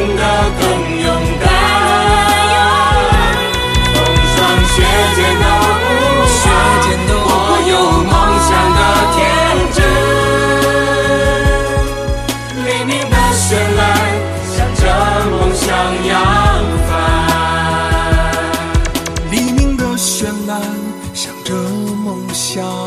得更勇敢。风霜雪剑的无双，我有梦想的天真。黎明的绚烂，向着梦想扬帆。 黎明的绚烂，向着梦想